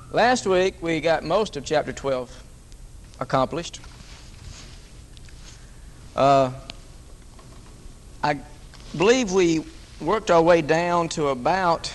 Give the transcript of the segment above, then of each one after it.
Last week we got most of chapter 12 accomplished. I believe we worked our way down to about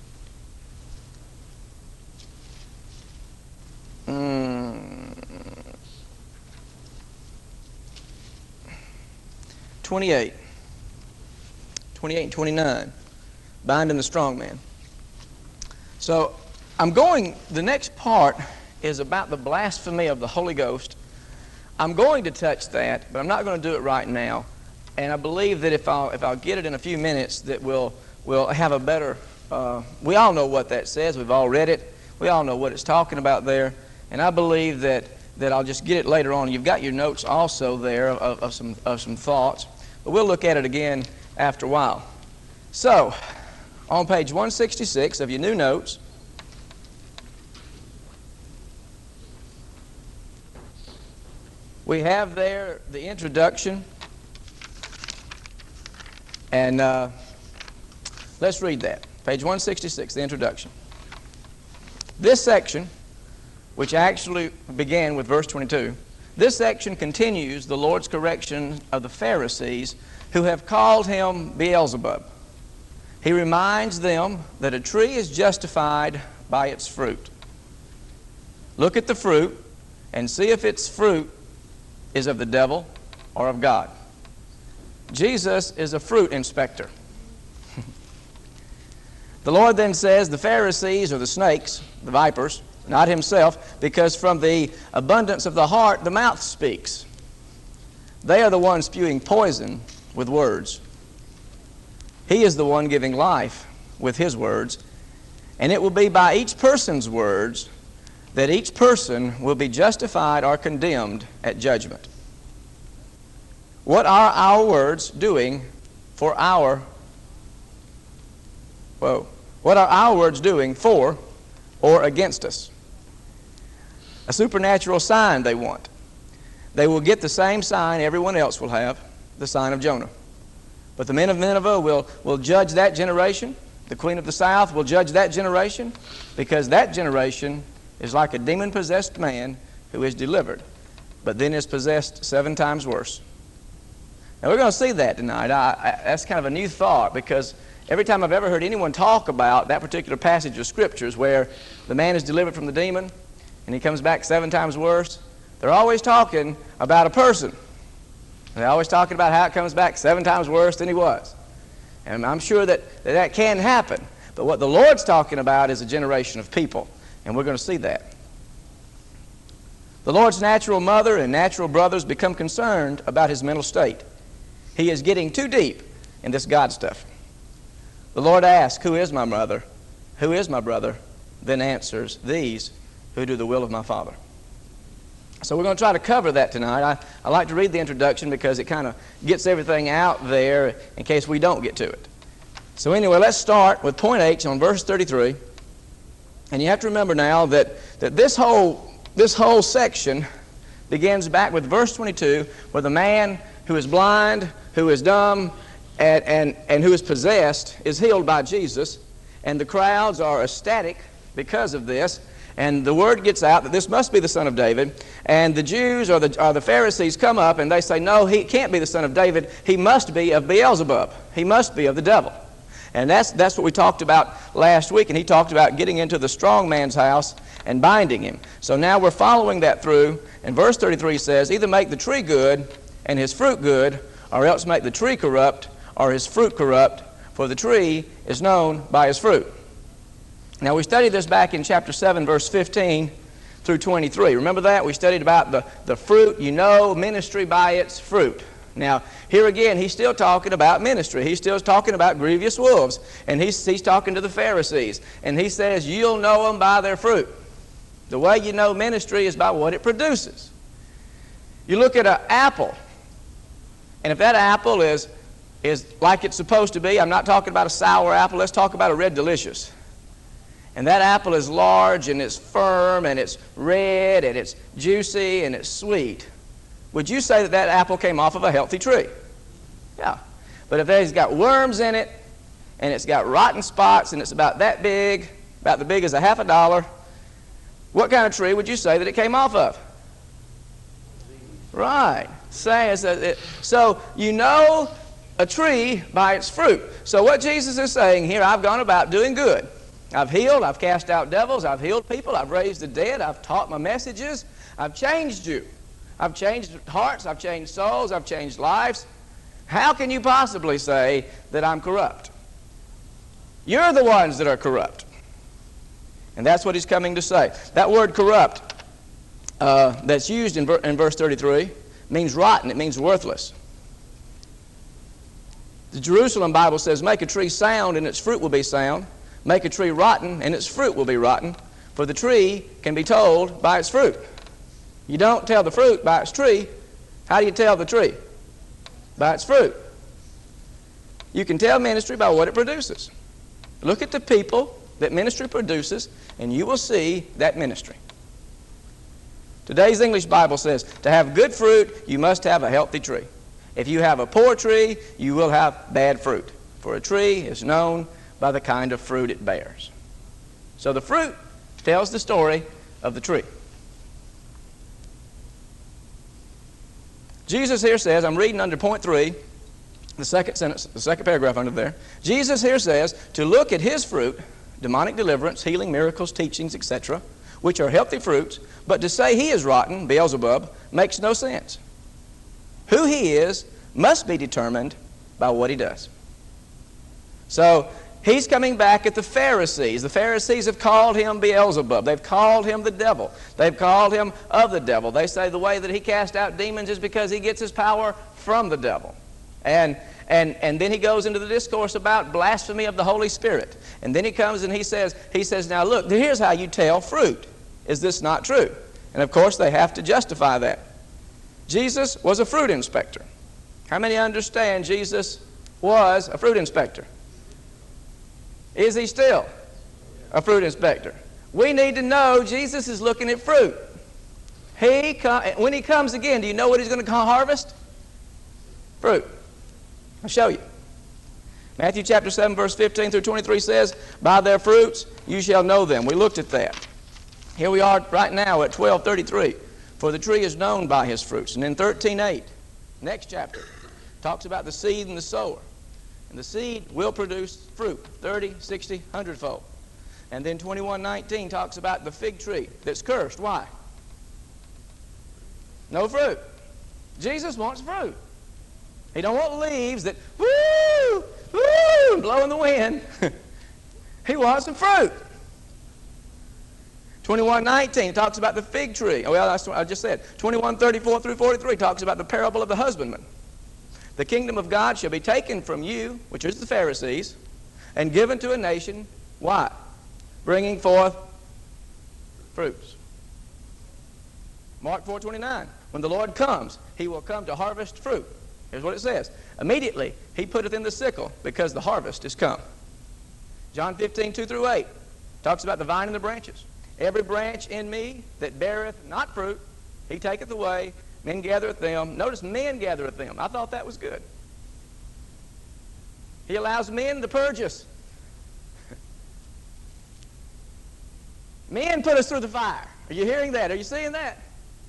28 and 29, binding the strong man. So the next part is about the blasphemy of the Holy Ghost. I'm going to touch that, but I'm not going to do it right now. And I believe that if I'll get it in a few minutes, that we'll have a better, we all know what that says. We've all read it. We all know what it's talking about there. And I believe that I'll just get it later on. You've got your notes also there of some thoughts. But we'll look at it again after a while. So, on page 166 of your new notes, we have there the introduction. And let's read that. Page 166, the introduction. This section, which actually began with verse 22, this section continues the Lord's correction of the Pharisees who have called him Beelzebub. He reminds them that a tree is justified by its fruit. Look at the fruit and see if its fruit is of the devil or of God. Jesus is a fruit inspector. The Lord then says the Pharisees are the snakes, the vipers, not himself, because from the abundance of the heart the mouth speaks. They are the ones spewing poison with words. He is the one giving life with his words, and it will be by each person's words that each person will be justified or condemned at judgment. What are our words doing for What are our words doing for or against us? A supernatural sign they want. They will get the same sign everyone else will have, the sign of Jonah. But the men of Nineveh will judge that generation. The queen of the south will judge that generation, because that generation is like a demon-possessed man who is delivered, but then is possessed 7 times worse. Now we're going to see that tonight. That's kind of a new thought, because every time I've ever heard anyone talk about that particular passage of Scriptures where the man is delivered from the demon and he comes back 7 times worse, they're always talking about a person. They're always talking about how it comes back 7 times worse than he was. And I'm sure that can happen. But what the Lord's talking about is a generation of people, and we're going to see that. The Lord's natural mother and natural brothers become concerned about his mental state. He is getting too deep in this God stuff. The Lord asks, "Who is my mother? Who is my brother?" Then answers, "These who do the will of my Father." So we're going to try to cover that tonight. I like to read the introduction because it kind of gets everything out there in case we don't get to it. So anyway, let's start with point H on verse 33. And you have to remember now that this whole section begins back with verse 22, where the man who is blind, who is dumb, and who is possessed is healed by Jesus. And the crowds are ecstatic because of this. And the word gets out that this must be the son of David. And the Jews or the Pharisees come up and they say, no, he can't be the son of David. He must be of Beelzebub. He must be of the devil. And that's what we talked about last week. And he talked about getting into the strong man's house and binding him. So now we're following that through. And verse 33 says, either make the tree good and his fruit good, or else make the tree corrupt or his fruit corrupt, for the tree is known by his fruit. Now, we studied this back in chapter 7, verse 15 through 23. Remember that? We studied about the fruit, ministry by its fruit. Now, here again, he's still talking about ministry. He's still talking about grievous wolves. And he's talking to the Pharisees. And he says, you'll know them by their fruit. The way you know ministry is by what it produces. You look at an apple, and if that apple is like it's supposed to be, I'm not talking about a sour apple, let's talk about a red delicious. And that apple is large and it's firm and it's red and it's juicy and it's sweet. Would you say that apple came off of a healthy tree? Yeah. But if it's got worms in it and it's got rotten spots and it's about that big, about the big as a $50, What kind of tree would you say that it came off of? Right. So you know a tree by its fruit. So what Jesus is saying here, I've gone about doing good. I've healed, I've cast out devils, I've healed people, I've raised the dead, I've taught my messages, I've changed you. I've changed hearts, I've changed souls, I've changed lives. How can you possibly say that I'm corrupt? You're the ones that are corrupt. And that's what he's coming to say. That word corrupt that's used in verse 33 means rotten. It means worthless. The Jerusalem Bible says, make a tree sound and its fruit will be sound. Make a tree rotten and its fruit will be rotten. For the tree can be told by its fruit. You don't tell the fruit by its tree. How do you tell the tree? By its fruit. You can tell ministry by what it produces. Look at the people that ministry produces, and you will see that ministry. Today's English Bible says, to have good fruit, you must have a healthy tree. If you have a poor tree, you will have bad fruit. For a tree is known by the kind of fruit it bears. So the fruit tells the story of the tree. Jesus here says, I'm reading under point 3, the second sentence, the second paragraph under there. Jesus here says to look at his fruit, demonic deliverance, healing, miracles, teachings, etc., which are healthy fruits, but to say he is rotten, Beelzebub, makes no sense. Who he is must be determined by what he does. So he's coming back at the Pharisees. The Pharisees have called him Beelzebub. They've called him the devil. They've called him of the devil. They say the way that he cast out demons is because he gets his power from the devil. And then he goes into the discourse about blasphemy of the Holy Spirit. And then he comes and he says, now look, here's how you tell fruit. Is this not true? And of course they have to justify that. Jesus was a fruit inspector. How many understand Jesus was a fruit inspector? Is he still a fruit inspector? We need to know Jesus is looking at fruit. When he comes again, do you know what he's going to harvest? Fruit. I'll show you. Matthew chapter 7, verse 15 through 23 says, by their fruits you shall know them. We looked at that. Here we are right now at 12:33. For the tree is known by his fruits. And in 13:8, next chapter, talks about the seed and the sower. And the seed will produce fruit, 30, 60, 100-fold. And then 21:19 talks about the fig tree that's cursed. Why? No fruit. Jesus wants fruit. He don't want leaves that, woo, woo, blow in the wind. He wants some fruit. 21:19 talks about the fig tree. Oh, well, that's what I just said. 21:34 through 43 talks about the parable of the husbandman. The kingdom of God shall be taken from you, which is the Pharisees, and given to a nation. Why? Bringing forth fruits. Mark 4:29. When the Lord comes, he will come to harvest fruit. Here's what it says. Immediately he putteth in the sickle, because the harvest is come. John 15:2 through 8 talks about the vine and the branches. Every branch in me that beareth not fruit, he taketh away. Men gathereth them. Notice, men gathereth them. I thought that was good. He allows men to purge us. Men put us through the fire. Are you hearing that? Are you seeing that?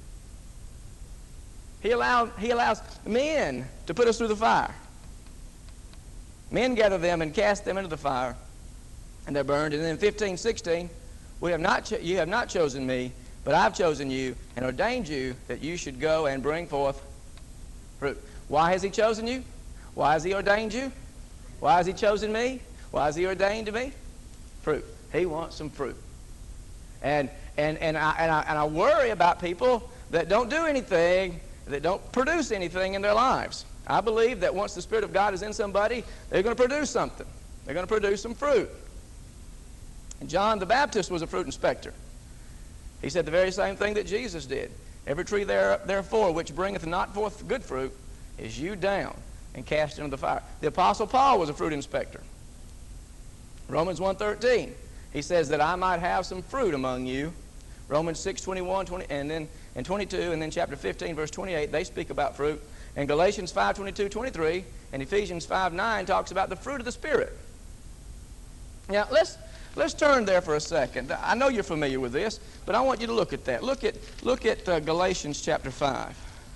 He allows men to put us through the fire. Men gather them and cast them into the fire, and they're burned. And then in 15:16, you have not chosen me, but I've chosen you and ordained you that you should go and bring forth fruit. Why has he chosen you? Why has he ordained you? Why has he chosen me? Why has he ordained me? Fruit. He wants some fruit. And I worry about people that don't do anything, that don't produce anything in their lives. I believe that once the Spirit of God is in somebody, they're going to produce something. They're going to produce some fruit. And John the Baptist was a fruit inspector. He said the very same thing that Jesus did. Every tree therefore which bringeth not forth good fruit is hewed down and cast into the fire. The Apostle Paul was a fruit inspector. Romans 1:13, he says that I might have some fruit among you. Romans 6:21, and then in 22, and then chapter 15, verse 28, they speak about fruit. And Galatians 5:22, 23, and Ephesians 5:9 talks about the fruit of the Spirit. Now, let's Let's turn there for a second. I know you're familiar with this, but I want you to look at that. Look at Galatians chapter 5.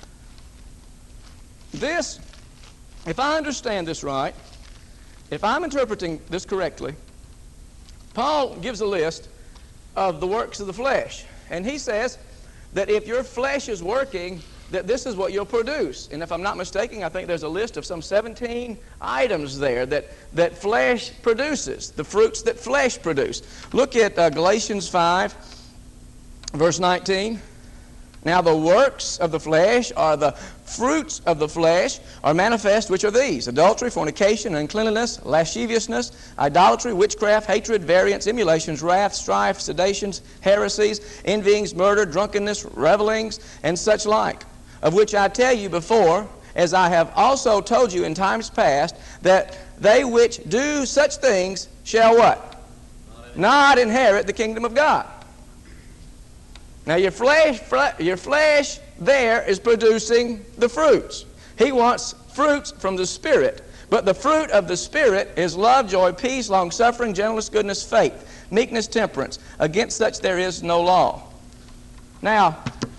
This, if I understand this right, if I'm interpreting this correctly, Paul gives a list of the works of the flesh. And he says that if your flesh is working, that this is what you'll produce. And if I'm not mistaken, I think there's a list of some 17 items there that flesh produces, the fruits that flesh produce. Look at Galatians 5, verse 19. Now the works of the flesh, are the fruits of the flesh, are manifest, which are these: adultery, fornication, uncleanness, lasciviousness, idolatry, witchcraft, hatred, variance, emulations, wrath, strife, seditions, heresies, envyings, murder, drunkenness, revelings, and such like, of which I tell you before, as I have also told you in times past, that they which do such things shall what? Not inherit the kingdom of God. Now your flesh there is producing the fruits. He wants fruits from the Spirit. But the fruit of the Spirit is love, joy, peace, long-suffering, gentleness, goodness, faith, meekness, temperance. Against such there is no law. Now,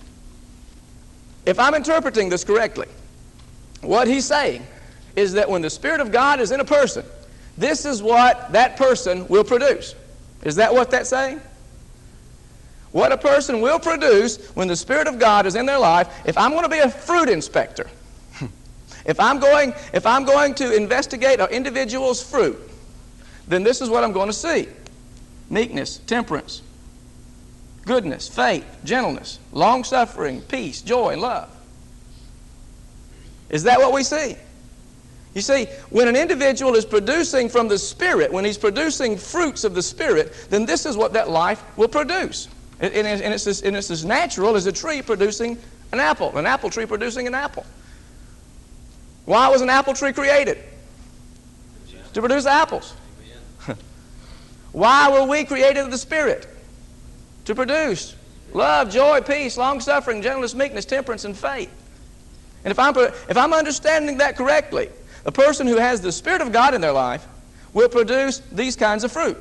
if I'm interpreting this correctly, what he's saying is that when the Spirit of God is in a person, this is what that person will produce. Is that what that's saying? What a person will produce when the Spirit of God is in their life. If I'm going to be a fruit inspector, if I'm going to investigate an individual's fruit, then this is what I'm going to see: meekness, temperance, goodness, faith, gentleness, long-suffering, peace, joy, and love. Is that what we see? You see, when an individual is producing from the Spirit, when he's producing fruits of the Spirit, then this is what that life will produce. And it's as natural as a tree producing an apple tree producing an apple. Why was an apple tree created? To produce apples. Why were we created of the Spirit? To produce love, joy, peace, long-suffering, gentleness, meekness, temperance, and faith. And if I'm understanding that correctly, a person who has the Spirit of God in their life will produce these kinds of fruit.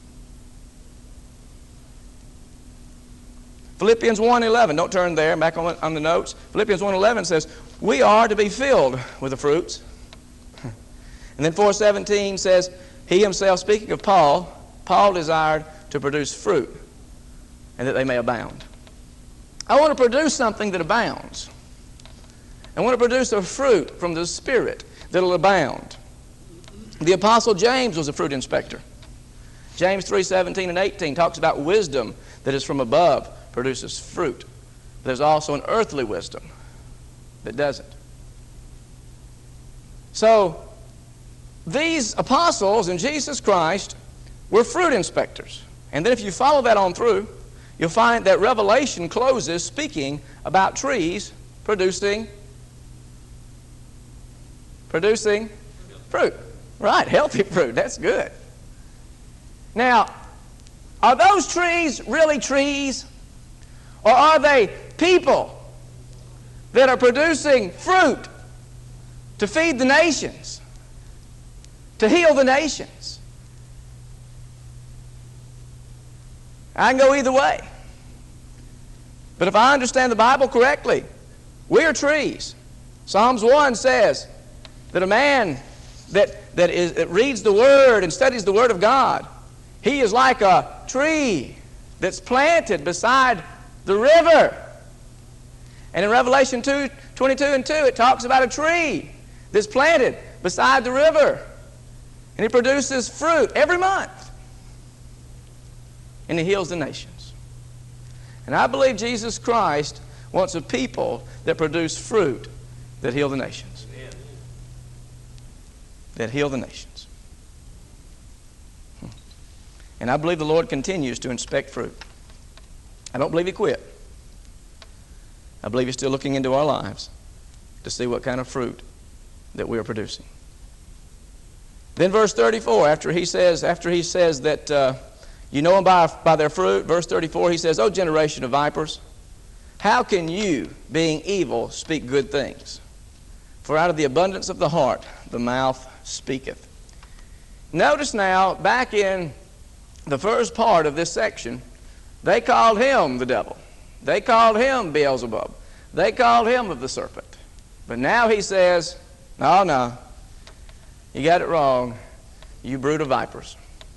Philippians 1:11, don't turn there, back on the notes. Philippians 1:11 says, we are to be filled with the fruits. And then 4:17 says, he himself, speaking of Paul desired to produce fruit, and that they may abound. I want to produce something that abounds. I want to produce a fruit from the Spirit that will abound. The Apostle James was a fruit inspector. James 3:17 and 18 talks about wisdom that is from above produces fruit. There's also an earthly wisdom that doesn't. So these apostles in Jesus Christ were fruit inspectors. And then if you follow that on through, you'll find that Revelation closes speaking about trees producing fruit. Right, healthy fruit. That's good. Now, are those trees really trees? Or are they people that are producing fruit to feed the nations, to heal the nations? I can go either way. But if I understand the Bible correctly, we are trees. Psalms 1 says that a man that reads the Word and studies the Word of God, he is like a tree that's planted beside the river. And in Revelation 2:22 and 2, it talks about a tree that's planted beside the river. And it produces fruit every month. And it heals the nations. And I believe Jesus Christ wants a people that produce fruit that heal the nations. Amen. That heal the nations. And I believe the Lord continues to inspect fruit. I don't believe He quit. I believe He's still looking into our lives to see what kind of fruit that we are producing. Then verse 34, after he says that you know them by their fruit, verse 34, he says, O generation of vipers, how can you, being evil, speak good things? For out of the abundance of the heart the mouth speaketh. Notice now, back in the first part of this section, they called him the devil. They called him Beelzebub. They called him of the serpent. But now he says, no, no, you got it wrong, you brood of vipers.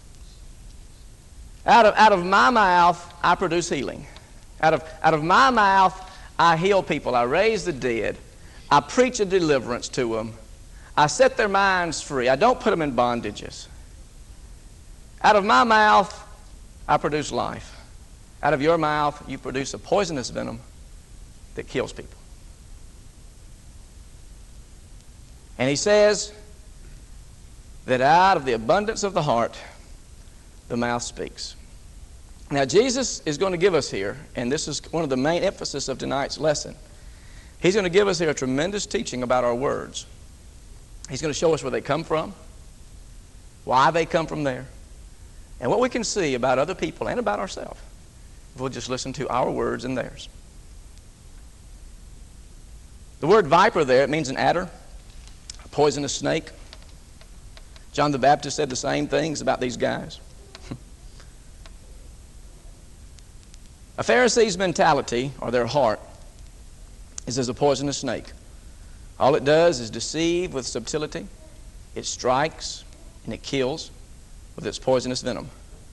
Out of my mouth, I produce healing. Out of my mouth, I heal people. I raise the dead. I preach a deliverance to them. I set their minds free. I don't put them in bondages. Out of my mouth, I produce life. Out of your mouth, you produce a poisonous venom that kills people. And he says that out of the abundance of the heart, the mouth speaks. Now, Jesus is going to give us here, and this is one of the main emphasis of tonight's lesson. He's going to give us here a tremendous teaching about our words. He's going to show us where they come from, why they come from there, and what we can see about other people and about ourselves if we'll just listen to our words and theirs. The word viper there, it means an adder, a poisonous snake. John the Baptist said the same things about these guys. A Pharisee's mentality, or their heart, is as a poisonous snake. All it does is deceive with subtlety. It strikes and it kills with its poisonous venom.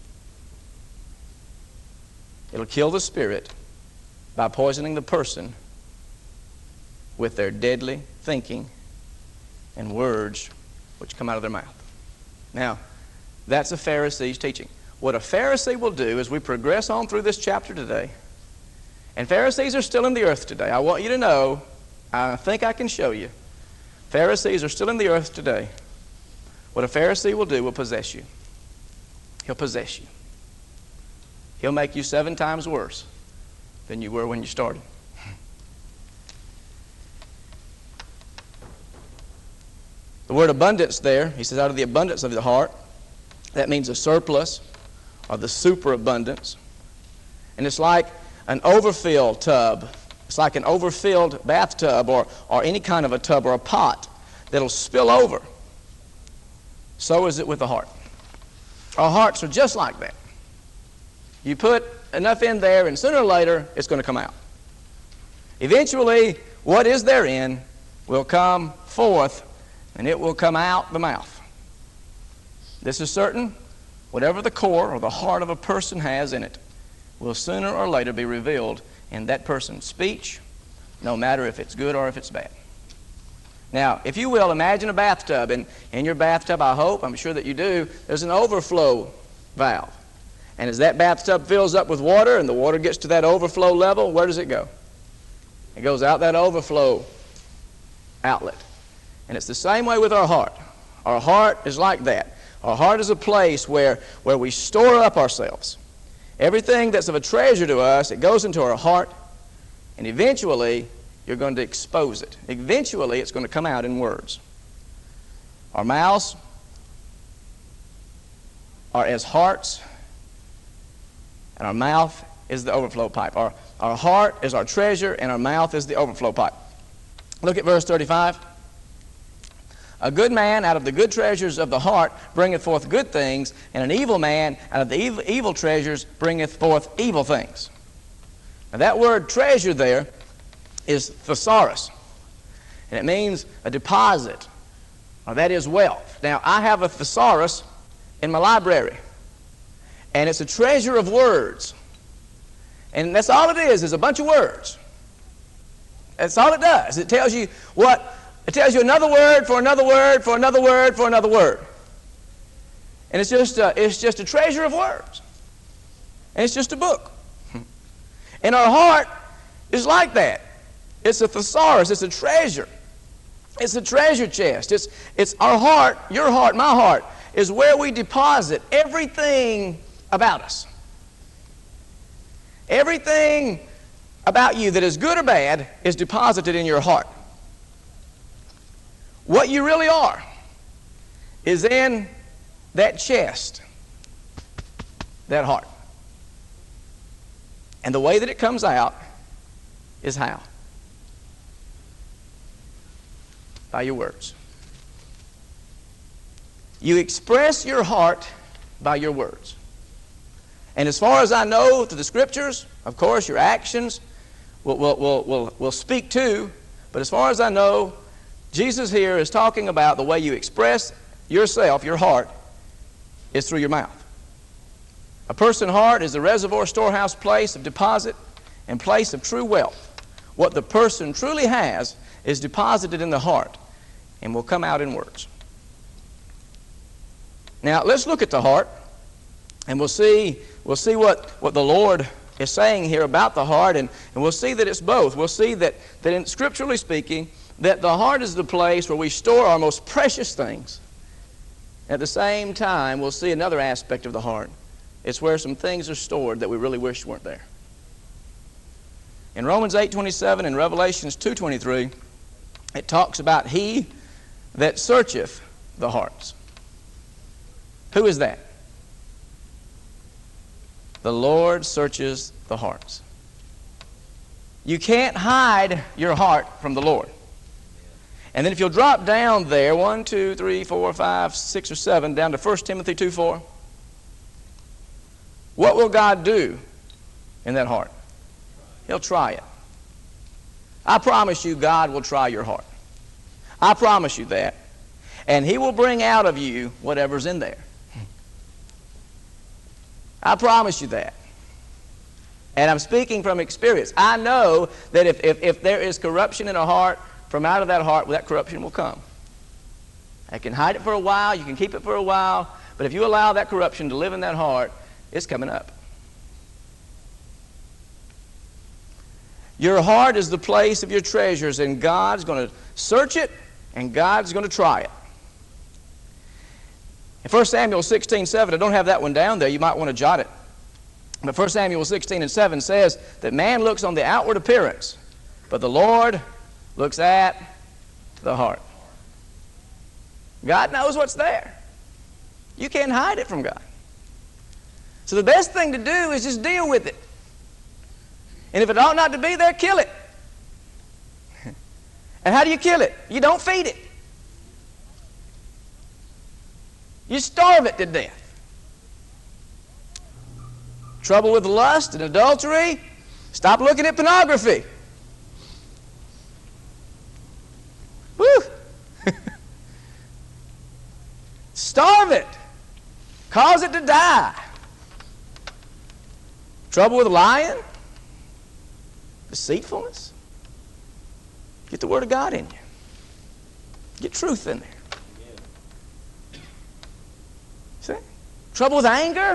It'll kill the spirit by poisoning the person with their deadly thinking and words which come out of their mouth. Now, that's a Pharisee's teaching. What a Pharisee will do as we progress on through this chapter today, and Pharisees are still in the earth today. I want you to know, I think I can show you, Pharisees are still in the earth today. What a Pharisee will do will possess you. He'll possess you. He'll make you 7 times worse than you were when you started. The word abundance there, he says out of the abundance of the heart, that means a surplus or the superabundance. And it's like an overfilled tub. It's like an overfilled bathtub or any kind of a tub or a pot that'll spill over. So is it with the heart. Our hearts are just like that. You put enough in there and sooner or later it's going to come out. Eventually what is therein will come forth and it will come out the mouth. This is certain. Whatever the core or the heart of a person has in it will sooner or later be revealed in that person's speech, no matter if it's good or if it's bad. Now, if you will, imagine a bathtub. And in your bathtub, I'm sure that you do, there's an overflow valve. And as that bathtub fills up with water and the water gets to that overflow level, where does it go? It goes out that overflow outlet. And it's the same way with our heart. Our heart is like that. Our heart is a place where we store up ourselves. Everything that's of a treasure to us, it goes into our heart, and eventually you're going to expose it. Eventually it's going to come out in words. Our mouths are as hearts, and our mouth is the overflow pipe. Our heart is our treasure, and our mouth is the overflow pipe. Look at verse 35. A good man out of the good treasures of the heart bringeth forth good things, and an evil man out of the evil treasures bringeth forth evil things. Now that word treasure there is thesaurus, and it means a deposit, or that is wealth. Now I have a thesaurus in my library, and it's a treasure of words, and that's all it is a bunch of words. That's all it does. It tells you what. It tells you another word for another word for another word for another word. And it's just a treasure of words. And it's just a book. And our heart is like that. It's a thesaurus. It's a treasure. It's a treasure chest. It's our heart, your heart, my heart, is where we deposit everything about us. Everything about you that is good or bad is deposited in your heart. What you really are is in that chest, that heart. And the way that it comes out is how? By your words. You express your heart by your words. And as far as I know through the Scriptures, of course, your actions will speak too. But as far as I know, Jesus here is talking about the way you express yourself, your heart, is through your mouth. A person's heart is the reservoir, storehouse, place of deposit, and place of true wealth. What the person truly has is deposited in the heart and will come out in words. Now, let's look at the heart, and we'll see what the Lord is saying here about the heart, and we'll see that it's both. We'll see that in scripturally speaking, that the heart is the place where we store our most precious things. At the same time, we'll see another aspect of the heart. It's where some things are stored that we really wish weren't there. In Romans 8:27 and Revelations 2:23, it talks about he that searcheth the hearts. Who is that? The Lord searches the hearts. You can't hide your heart from the Lord. And then if you'll drop down there, 1, 2, 3, 4, 5, 6, or 7, down to 1 Timothy 2:4, what will God do in that heart? He'll try it. I promise you God will try your heart. I promise you that. And He will bring out of you whatever's in there. I promise you that. And I'm speaking from experience. I know that if there is corruption in a heart, from out of that heart, that corruption will come. I can hide it for a while, you can keep it for a while, but if you allow that corruption to live in that heart, it's coming up. Your heart is the place of your treasures, and God's going to search it, and God's going to try it. In 1 Samuel 16:7, I don't have that one down there. You might want to jot it. But 1 Samuel 16:7 says that man looks on the outward appearance, but the Lord looks at the heart. God knows what's there. You can't hide it from God. So the best thing to do is just deal with it. And if it ought not to be there, kill it. And how do you kill it? You don't feed it. You starve it to death. Trouble with lust and adultery, stop looking at pornography. Woo! Starve it. Cause it to die. Trouble with lying, deceitfulness. Get the Word of God in you. Get truth in there. See? Trouble with anger?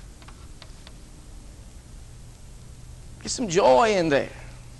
Get some joy in there.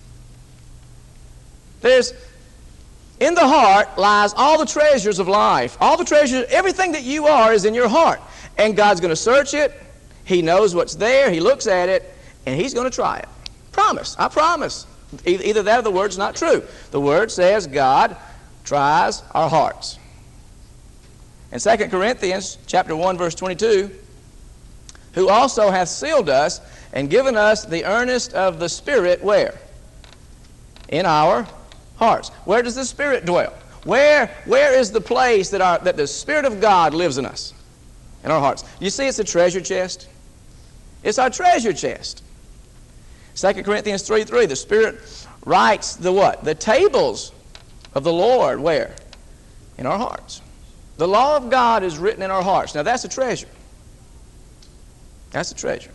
In the heart lies all the treasures of life. All the treasures, everything that you are is in your heart. And God's going to search it. He knows what's there. He looks at it. And He's going to try it. Promise. I promise. Either that or the word's not true. The word says God tries our hearts. In 2 Corinthians chapter 1, verse 22, who also hath sealed us and given us the earnest of the Spirit, where? In our hearts. Where does the Spirit dwell? Where is the place that the Spirit of God lives in us? In our hearts. You see, it's a treasure chest. It's our treasure chest. 2 Corinthians 3:3, the Spirit writes the what? The tables of the Lord, where? In our hearts. The law of God is written in our hearts. Now that's a treasure. That's a treasure.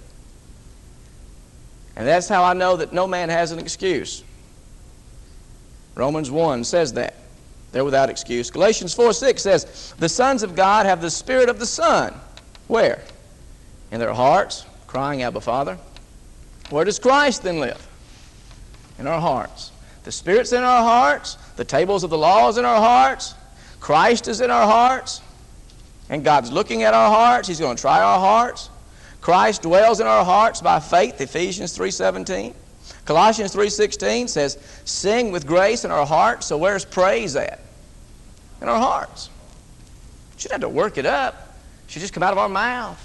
And that's how I know that no man has an excuse. Romans 1 says that. They're without excuse. Galatians 4:6 says, the sons of God have the Spirit of the Son. Where? In their hearts, crying, Abba, Father. Where does Christ then live? In our hearts. The Spirit's in our hearts. The tables of the law is in our hearts. Christ is in our hearts. And God's looking at our hearts. He's going to try our hearts. Christ dwells in our hearts by faith, Ephesians 3:17. Colossians 3:16 says, sing with grace in our hearts. So where's praise at? In our hearts. You shouldn't have to work it up. It should just come out of our mouth.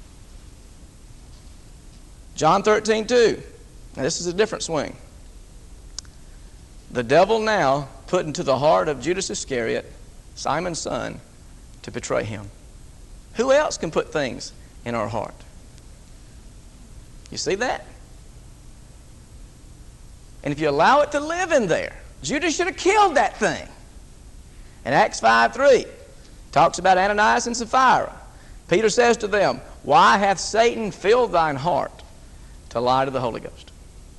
John 13:2. Now this is a different swing. The devil now put into the heart of Judas Iscariot, Simon's son, to betray him. Who else can put things in our heart? You see that? And if you allow it to live in there, Judas should have killed that thing. In Acts 5:3, talks about Ananias and Sapphira. Peter says to them, why hath Satan filled thine heart to lie to the Holy Ghost?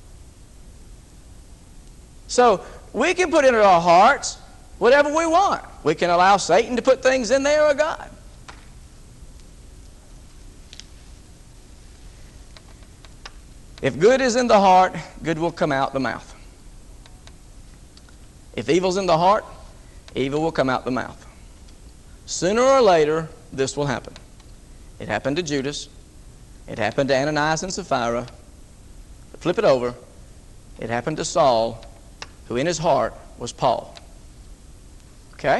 So we can put into our hearts whatever we want. We can allow Satan to put things in there or God. If good is in the heart, good will come out the mouth. If evil's in the heart, evil will come out the mouth. Sooner or later, this will happen. It happened to Judas. It happened to Ananias and Sapphira. Flip it over. It happened to Saul, who in his heart was Paul. Okay?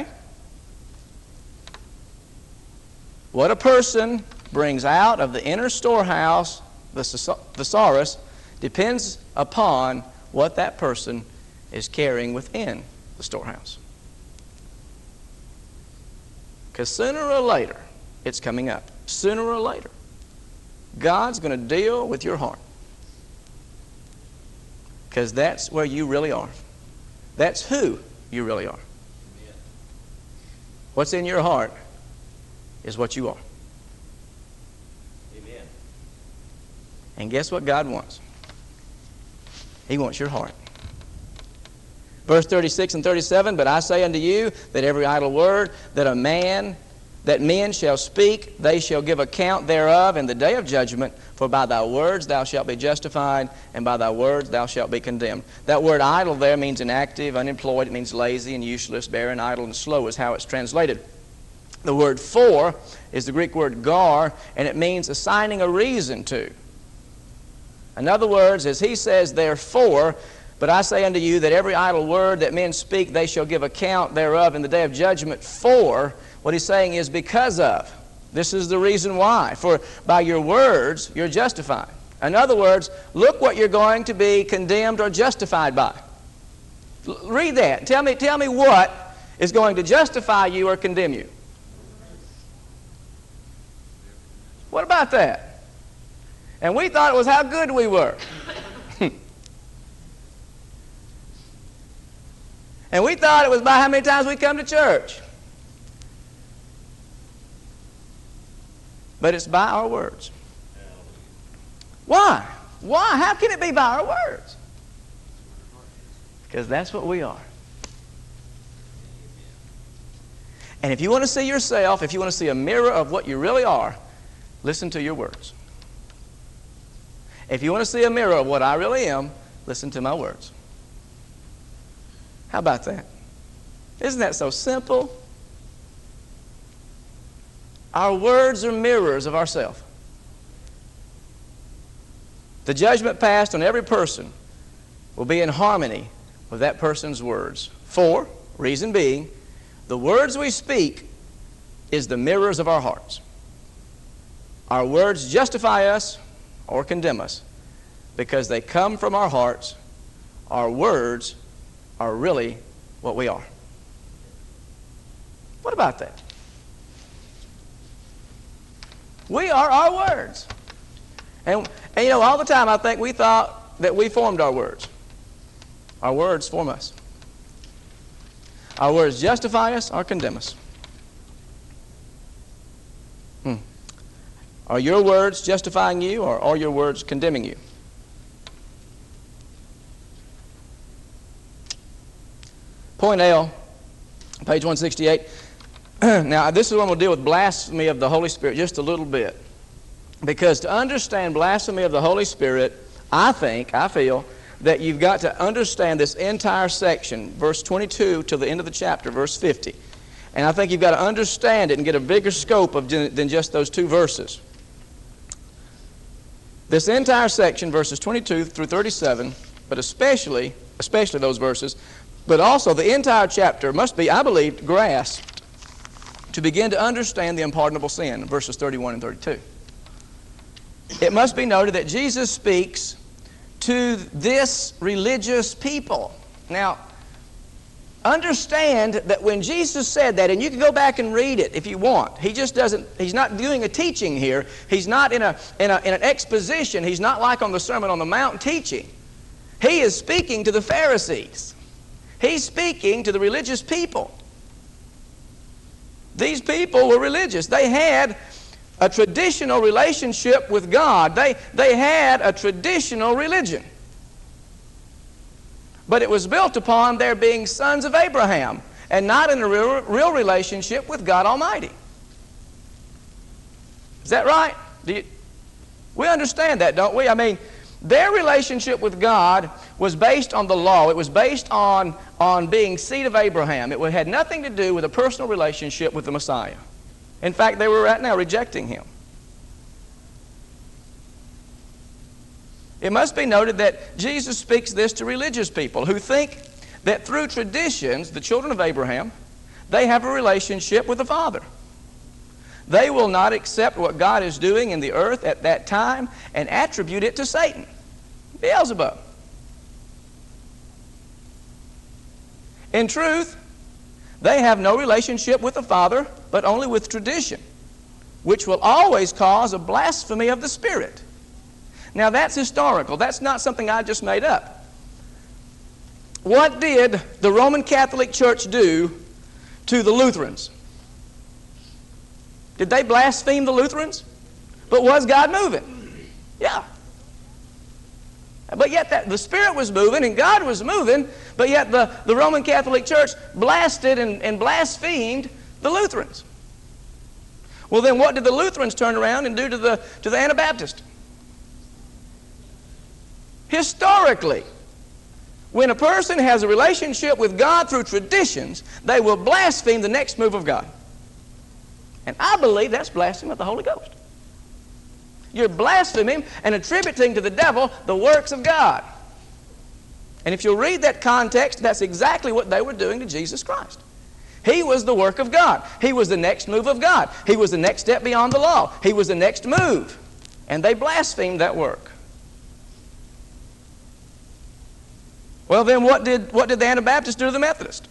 What a person brings out of the inner storehouse, the thesaurus, depends upon what that person is carrying within the storehouse. Because sooner or later, it's coming up. Sooner or later, God's going to deal with your heart. Because that's where you really are. That's who you really are. Amen. What's in your heart is what you are. Amen. And guess what God wants? He wants your heart. Verse 36 and 37, but I say unto you that every idle word that men shall speak, they shall give account thereof in the day of judgment. For by thy words thou shalt be justified, and by thy words thou shalt be condemned. That word idle there means inactive, unemployed. It means lazy and useless, barren, idle, and slow is how it's translated. The word for is the Greek word gar, and it means assigning a reason to. In other words, as he says, therefore, but I say unto you that every idle word that men speak, they shall give account thereof in the day of judgment. For, what he's saying is because of. This is the reason why. For by your words, you're justified. In other words, look what you're going to be condemned or justified by. Read that. Tell me what is going to justify you or condemn you. What about that? And we thought it was how good we were. And we thought it was by how many times we come to church. But it's by our words. Why? Why? How can it be by our words? Because that's what we are. And if you want to see yourself, if you want to see a mirror of what you really are, listen to your words. If you want to see a mirror of what I really am, listen to my words. How about that? Isn't that so simple? Our words are mirrors of ourselves. The judgment passed on every person will be in harmony with that person's words. For, reason being, the words we speak is the mirrors of our hearts. Our words justify us or condemn us because they come from our hearts. Our words are really what we are. What about that? We are our words. And you know, all the time I think we thought that we formed our words. Our words form us. Our words justify us or condemn us. Are your words justifying you or are your words condemning you? Point L, page 168. Now, this is when we'll deal with blasphemy of the Holy Spirit just a little bit. Because to understand blasphemy of the Holy Spirit, I feel, that you've got to understand this entire section, verse 22 to the end of the chapter, verse 50. And I think you've got to understand it and get a bigger scope than just those two verses. This entire section, verses 22 through 37, but especially those verses, but also the entire chapter must be, I believe, grasped to begin to understand the unpardonable sin, verses 31 and 32. It must be noted that Jesus speaks to this religious people. Now, Understand that when Jesus said that, and you can go back and read it if you want. He just doesn't, he's not doing a teaching here. He's not in an exposition. He's not like on the Sermon on the Mount teaching. He is speaking to the Pharisees. He's speaking to the religious people. These people were religious. They had a traditional relationship with God. They had a traditional religion. But it was built upon their being sons of Abraham and not in a real relationship with God Almighty. Is that right? We understand that, don't we? I mean, their relationship with God was based on the law. It was based on being seed of Abraham. It had nothing to do with a personal relationship with the Messiah. In fact, they were right now rejecting Him. It must be noted that Jesus speaks this to religious people who think that through traditions, the children of Abraham, they have a relationship with the Father. They will not accept what God is doing in the earth at that time and attribute it to Satan, Beelzebub. In truth, they have no relationship with the Father, but only with tradition, which will always cause a blasphemy of the Spirit. Now that's historical. That's not something I just made up. What did the Roman Catholic Church do to the Lutherans? Did they blaspheme the Lutherans? But was God moving? Yeah. But yet the Spirit was moving and God was moving, but yet the Roman Catholic Church blasted and blasphemed the Lutherans. Well, then what did the Lutherans turn around and do to the Anabaptists? Historically, when a person has a relationship with God through traditions, they will blaspheme the next move of God. And I believe that's blasphemy of the Holy Ghost. You're blaspheming and attributing to the devil the works of God. And if you'll read that context, that's exactly what they were doing to Jesus Christ. He was the work of God. He was the next move of God. He was the next step beyond the law. He was the next move. And they blasphemed that work. Well, then what did the Anabaptists do to the Methodists?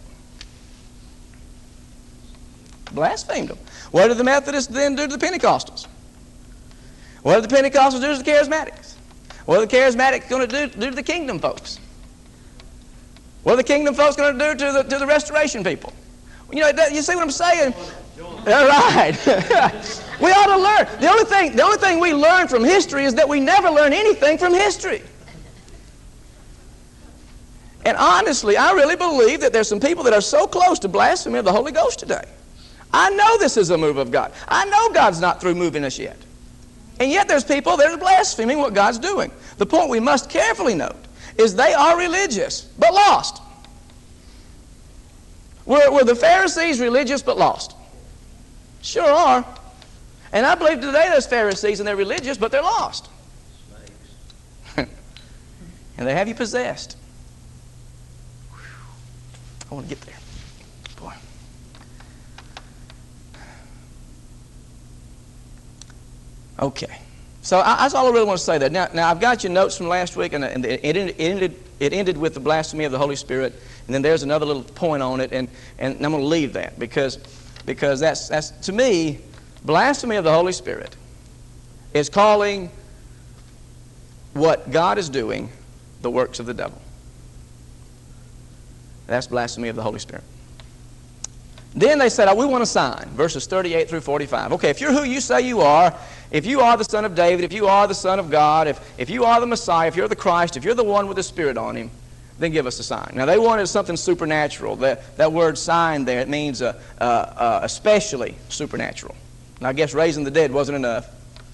Blasphemed them. What did the Methodists then do to the Pentecostals? What did the Pentecostals do to the Charismatics? What are the Charismatics going to do to the Kingdom folks? What are the Kingdom folks going to do to the Restoration people? You know, you see what I'm saying? All right. We ought to learn. The only thing we learn from history is that we never learn anything from history. And honestly, I really believe that there's some people that are so close to blasphemy of the Holy Ghost today. I know this is a move of God. I know God's not through moving us yet. And yet there's people that are blaspheming what God's doing. The point we must carefully note is they are religious, but lost. Were the Pharisees religious but lost? Sure are. And I believe today there's Pharisees and they're religious, but they're lost. And they have you possessed. I want to get there. Boy. Okay. So that's all I really want to say there. Now I've got your notes from last week, and it ended with the blasphemy of the Holy Spirit, and then there's another little point on it, and I'm going to leave that because that's to me, blasphemy of the Holy Spirit is calling what God is doing the works of the devil. That's blasphemy of the Holy Spirit. Then they said, we want a sign, verses 38 through 45. Okay, if you're who you say you are, if you are the Son of David, if you are the Son of God, if you are the Messiah, if you're the Christ, if you're the one with the Spirit on Him, then give us a sign. Now, they wanted something supernatural. That word sign there, it means especially supernatural. And I guess raising the dead wasn't enough.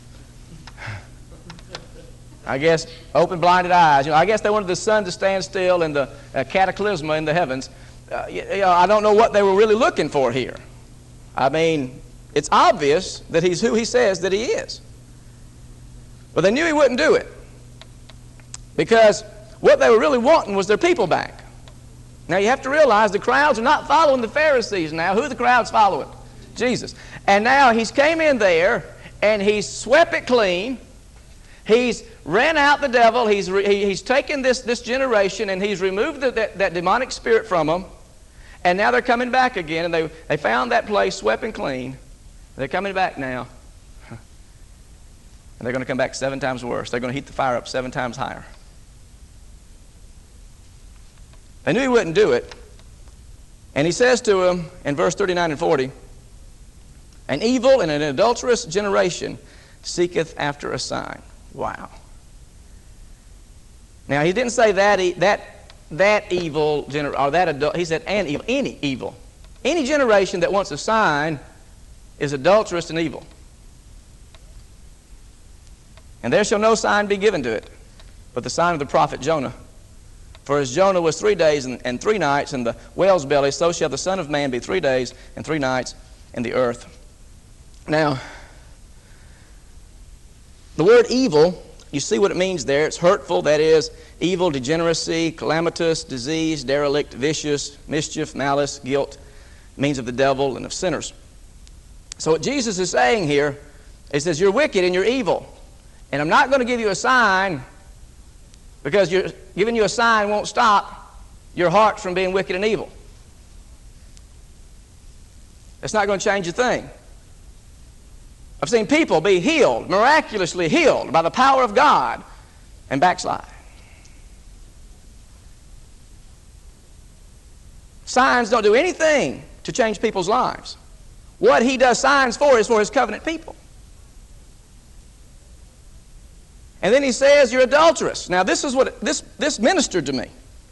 I guess open blinded eyes. You know, I guess they wanted the sun to stand still and the cataclysma in the heavens. I don't know what they were really looking for here. I mean, it's obvious that He's who He says that He is. But they knew He wouldn't do it because what they were really wanting was their people back. Now you have to realize the crowds are not following the Pharisees now. Who are the crowds following? Jesus. And now He's came in there and He's swept it clean. He's ran out the devil. He's taken this generation and He's removed that demonic spirit from them. And now they're coming back again, and they found that place swept and clean. They're coming back now. And they're going to come back 7 times worse. They're going to heat the fire up 7 times higher. They knew he wouldn't do it. And he says to them in verse 39 and 40, an evil and an adulterous generation seeketh after a sign. Wow. Now, he didn't say that evil, or that adult, he said an evil, any evil. Any generation that wants a sign is adulterous and evil. And there shall no sign be given to it, but the sign of the prophet Jonah. For as Jonah was 3 days and 3 nights in the whale's belly, so shall the Son of Man be 3 days and 3 nights in the earth. Now, the word evil, you see what it means there. It's hurtful, that is, evil, degeneracy, calamitous, disease, derelict, vicious, mischief, malice, guilt, means of the devil and of sinners. So what Jesus is saying here, he says, you're wicked and you're evil. And I'm not going to give you a sign, because giving you a sign won't stop your heart from being wicked and evil. It's not going to change a thing. I've seen people be healed, miraculously healed by the power of God, and backslide. Signs don't do anything to change people's lives. What he does signs for is for his covenant people. And then he says, you're adulterous. Now, this is what this ministered to me.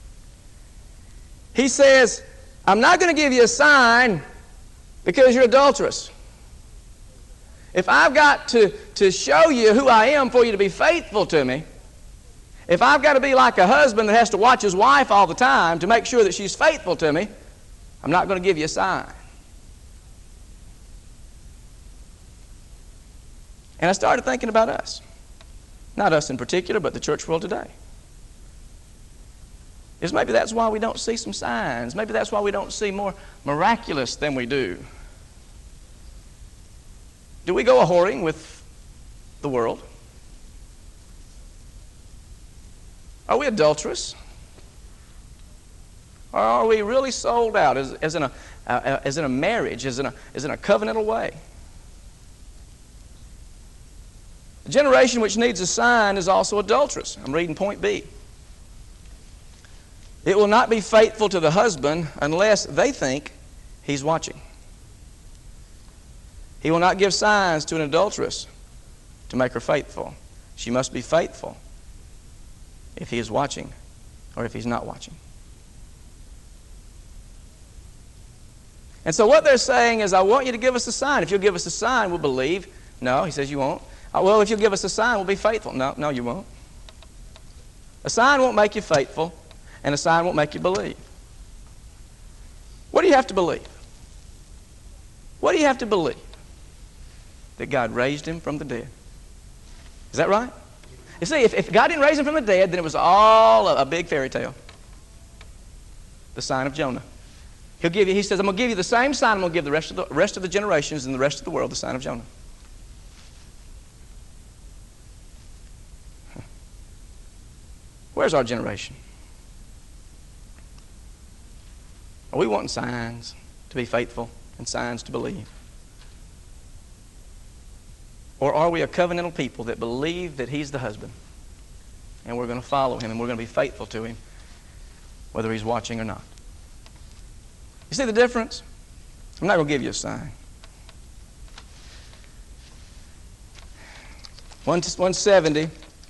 He says, I'm not going to give you a sign because you're adulterous. If I've got to show you who I am for you to be faithful to me, if I've got to be like a husband that has to watch his wife all the time to make sure that she's faithful to me, I'm not going to give you a sign. And I started thinking about us. Not us in particular, but the church world today. Maybe that's why we don't see some signs. Maybe that's why we don't see more miraculous than we do. Do we go a-whoring with the world? Are we adulterous? Or are we really sold out as in a marriage, as in a covenantal way? The generation which needs a sign is also adulterous. I'm reading point B. It will not be faithful to the husband unless they think he's watching. He will not give signs to an adulteress to make her faithful. She must be faithful if he is watching or if he's not watching. And so what they're saying is, I want you to give us a sign. If you'll give us a sign, we'll believe. No, he says you won't. Well, if you'll give us a sign, we'll be faithful. No, you won't. A sign won't make you faithful, and a sign won't make you believe. What do you have to believe? What do you have to believe? That God raised him from the dead. Is that right? You see, if God didn't raise him from the dead, then it was all a big fairy tale. The sign of Jonah. He'll give you, he says, I'm going to give you the same sign I'm going to give the rest of the generations and the rest of the world, the sign of Jonah. Where's our generation? Are we wanting signs to be faithful and signs to believe? Or are we a covenantal people that believe that he's the husband and we're going to follow him and we're going to be faithful to him whether he's watching or not? You see the difference? I'm not going to give you a sign. 170,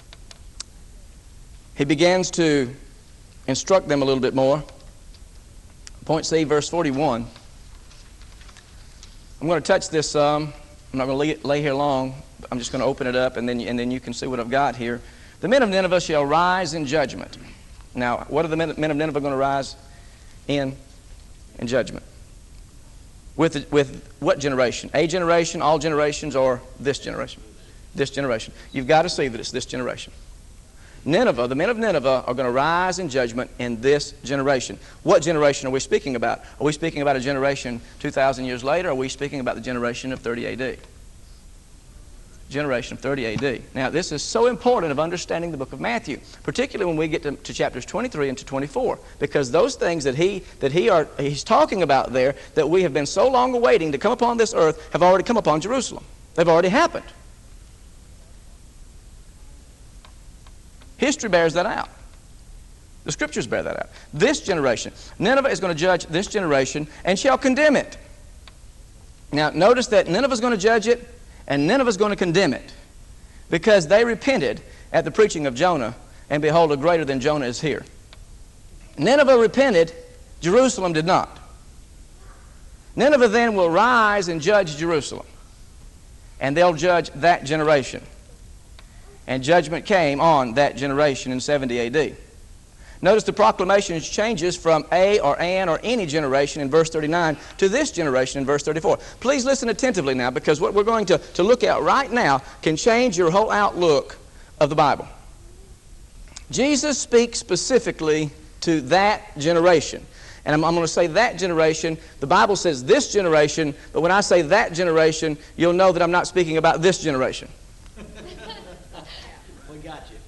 he begins to instruct them a little bit more. Point C, verse 41. I'm going to touch this I'm not going to lay here long. I'm just going to open it up, and then you can see what I've got here. The men of Nineveh shall rise in judgment. Now, what are the men of Nineveh going to rise in judgment? With what generation? A generation, all generations, or this generation? This generation. You've got to see that it's this generation. Nineveh, the men of Nineveh are going to rise in judgment in this generation. What generation are we speaking about? Are we speaking about a generation 2,000 years later, or are we speaking about the generation of 30 AD? generation of 30 A.D. Now, this is so important of understanding the book of Matthew, particularly when we get to chapters 23 and to 24, because those things that he's talking about there that we have been so long awaiting to come upon this earth have already come upon Jerusalem. They've already happened. History bears that out. The Scriptures bear that out. This generation, Nineveh is going to judge this generation and shall condemn it. Now, notice that Nineveh is going to judge it and Nineveh is going to condemn it because they repented at the preaching of Jonah, and behold, a greater than Jonah is here. Nineveh repented, Jerusalem did not. Nineveh then will rise and judge Jerusalem, and they'll judge that generation. And judgment came on that generation in 70 A.D. Notice the proclamation changes from a or an or any generation in verse 39 to this generation in verse 34. Please listen attentively now, because what we're going to look at right now can change your whole outlook of the Bible. Jesus speaks specifically to that generation. And I'm going to say that generation. The Bible says this generation, but when I say that generation, you'll know that I'm not speaking about this generation. We got you.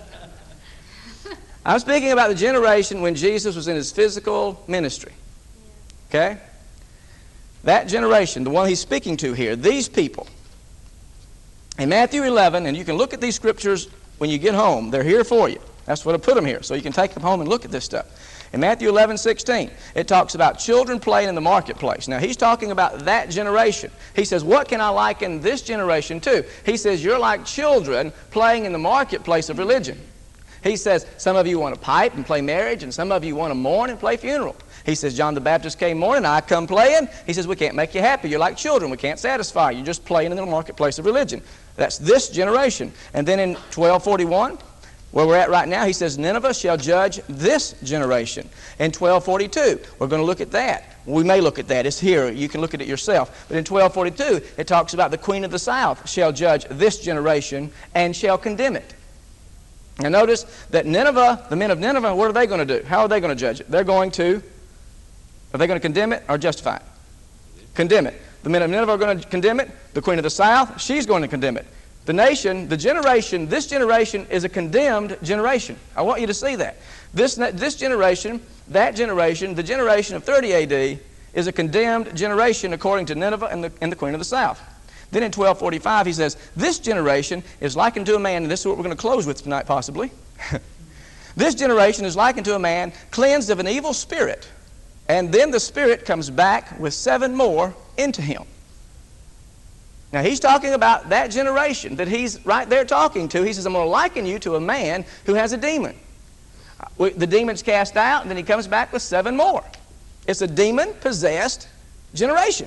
I'm speaking about the generation when Jesus was in his physical ministry. Okay? That generation, the one he's speaking to here, these people. In Matthew 11, and you can look at these scriptures when you get home. They're here for you. That's what I put them here, so you can take them home and look at this stuff. In Matthew 11:16, it talks about children playing in the marketplace. Now, he's talking about that generation. He says, what can I liken this generation to? He says, you're like children playing in the marketplace of religion. He says, some of you want to pipe and play marriage, and some of you want to mourn and play funeral. He says, John the Baptist came mourning, I come playing. He says, we can't make you happy. You're like children. We can't satisfy you. You're just playing in the marketplace of religion. That's this generation. And then in 1241, where we're at right now, he says, Nineveh shall judge this generation. In 1242, we're going to look at that. We may look at that. It's here. You can look at it yourself. But in 1242, it talks about the queen of the south shall judge this generation and shall condemn it. Now notice that Nineveh, the men of Nineveh, what are they going to do? How are they going to judge it? Are they going to condemn it or justify it? Condemn it. The men of Nineveh are going to condemn it. The queen of the south, she's going to condemn it. The nation, the generation, this generation is a condemned generation. I want you to see that. This generation, that generation, the generation of 30 A.D. is a condemned generation according to Nineveh and the queen of the south. Then in 1245 he says, this generation is likened to a man, and this is what we're going to close with tonight possibly. This generation is likened to a man cleansed of an evil spirit, and then the spirit comes back with 7 more into him. Now he's talking about that generation that he's right there talking to. He says, I'm going to liken you to a man who has a demon. The demon's cast out, and then he comes back with 7 more. It's a demon-possessed generation.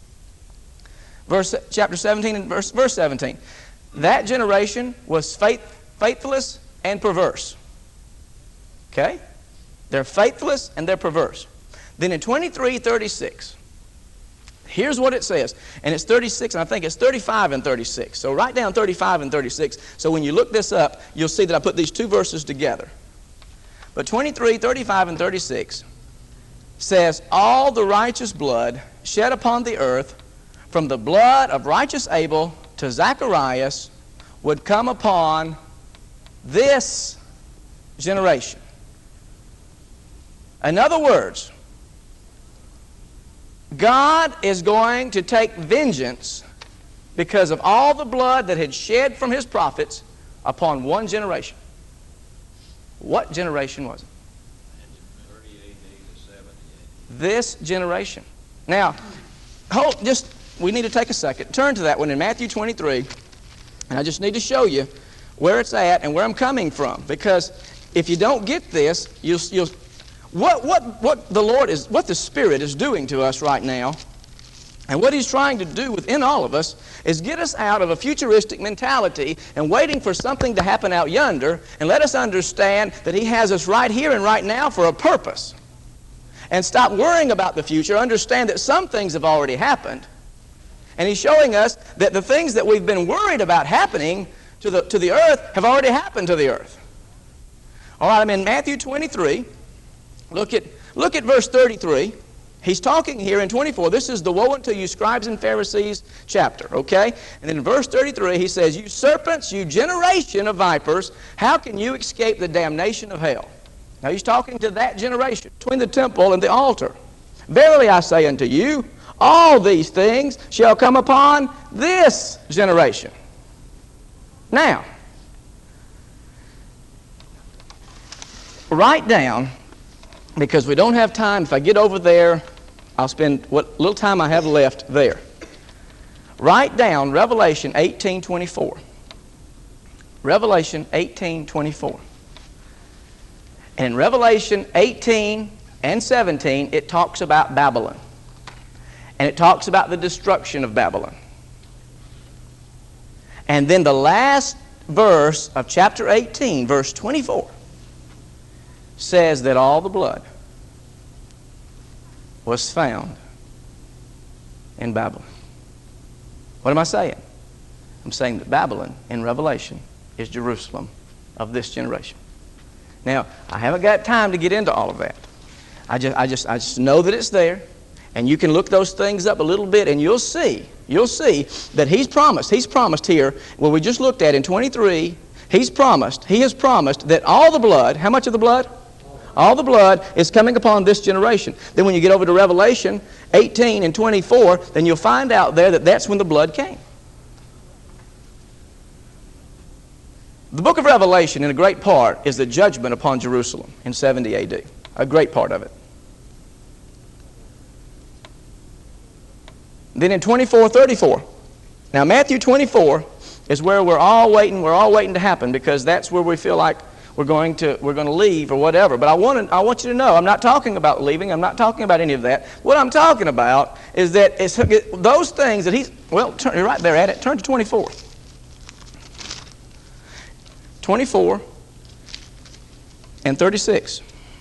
Chapter 17 and verse 17. That generation was faithless and perverse. Okay? They're faithless and they're perverse. Then in 23:36, here's what it says. And it's 36, and I think it's 35 and 36. So write down 35 and 36. So when you look this up, you'll see that I put these 2 verses together. But 23, 35, and 36 says, all the righteous blood shed upon the earth, from the blood of righteous Abel to Zacharias, would come upon this generation. In other words, God is going to take vengeance because of all the blood that had shed from his prophets upon one generation. What generation was it? This generation. Now, we need to take a second. Turn to that one in Matthew 23, and I just need to show you where it's at and where I'm coming from. Because if you don't get this, what the Spirit is doing to us right now, and what He's trying to do within all of us, is get us out of a futuristic mentality and waiting for something to happen out yonder, and let us understand that He has us right here and right now for a purpose. And stop worrying about the future. Understand that some things have already happened. And He's showing us that the things that we've been worried about happening to the earth have already happened to the earth. All right, I'm in Matthew 23. Look at verse 33. He's talking here in 24. This is the woe unto you, scribes and Pharisees chapter, okay? And then in verse 33, he says, you serpents, you generation of vipers, how can you escape the damnation of hell? Now he's talking to that generation between the temple and the altar. Verily I say unto you, all these things shall come upon this generation. Now, write down, because we don't have time. If I get over there, I'll spend what little time I have left there. Write down Revelation 18:24. Revelation 18:24. And in Revelation 18 and 17, it talks about Babylon. And it talks about the destruction of Babylon. And then the last verse of chapter 18, verse 24, says that all the blood was found in Babylon. What am I saying? I'm saying that Babylon in Revelation is Jerusalem of this generation. Now, I haven't got time to get into all of that. I just know that it's there, and you can look those things up a little bit, and you'll see that He's promised here, what we just looked at in 23, He has promised that all the blood, how much of the blood? All the blood is coming upon this generation. Then when you get over to Revelation 18 and 24, then you'll find out there that that's when the blood came. The book of Revelation, in a great part, is the judgment upon Jerusalem in 70 A.D. A great part of it. Then in 24:34. Now Matthew 24 is where we're all waiting to happen, because that's where we feel like we're going to leave or whatever. But I want you to know, I'm not talking about leaving. I'm not talking about any of that. What I'm talking about is that it's those things that you're right there at it. Turn to 24. 24 and 36.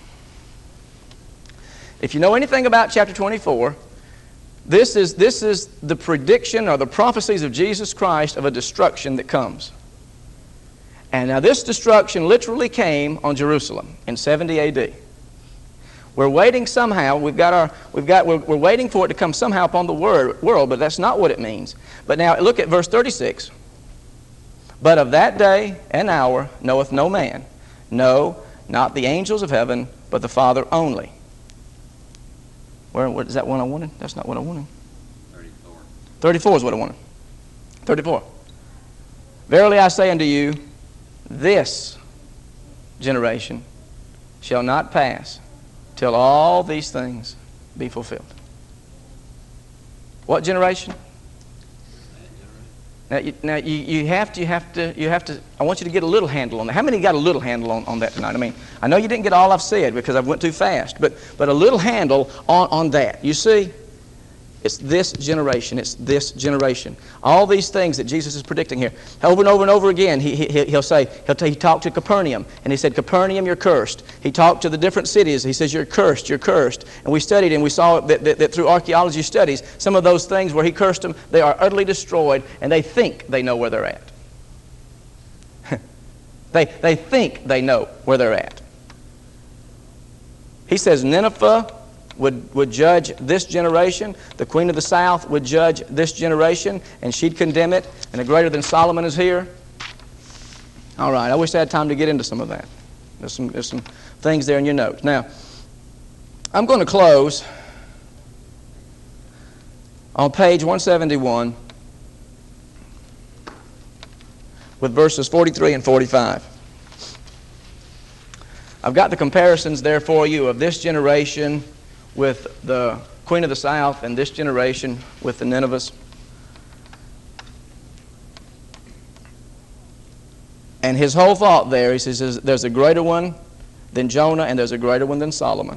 If you know anything about chapter 24, this is the prediction or the prophecies of Jesus Christ of a destruction that comes. And now this destruction literally came on Jerusalem in 70 A.D. We're waiting somehow. We're waiting for it to come somehow upon the world, but that's not what it means. But now look at verse 36. But of that day and hour knoweth no man, no, not the angels of heaven, but the Father only. What is that one I wanted? That's not what I wanted. 34. 34 is what I wanted. 34. Verily I say unto you, this generation shall not pass till all these things be fulfilled. What generation? Now you have to. I want you to get a little handle on that. How many got a little handle on that tonight? I mean, I know you didn't get all I've said because I went too fast, but a little handle on that. You see, it's this generation. It's this generation. All these things that Jesus is predicting here, over and over and over again, he talked to Capernaum, and he said, Capernaum, you're cursed. He talked to the different cities. He says, you're cursed, you're cursed. And we studied, and we saw that through archaeology studies, some of those things where he cursed them, they are utterly destroyed, and they think they know where they're at. They think they know where they're at. He says Nineveh would judge this generation. The queen of the south would judge this generation, and she'd condemn it, and a greater than Solomon is here. All right, I wish I had time to get into some of that. There's some things there in your notes. Now, I'm going to close on page 171 with verses 43 and 45. I've got the comparisons there for you of this generation with the queen of the south and this generation with the Ninevites. And his whole thought there, he says, there's a greater one than Jonah and there's a greater one than Solomon.